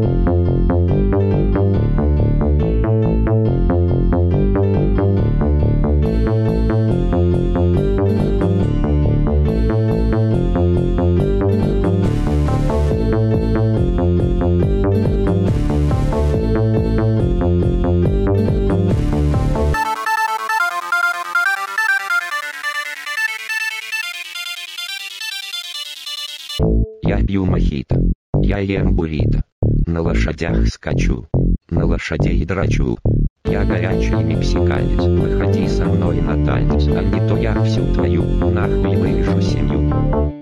Я пью мохито. Я ем буррито. На лошадях скачу. На лошадей драчу. Я горячий мексиканец. Выходи со мной на танец, а не то я всю твою нахуй вырежу семью.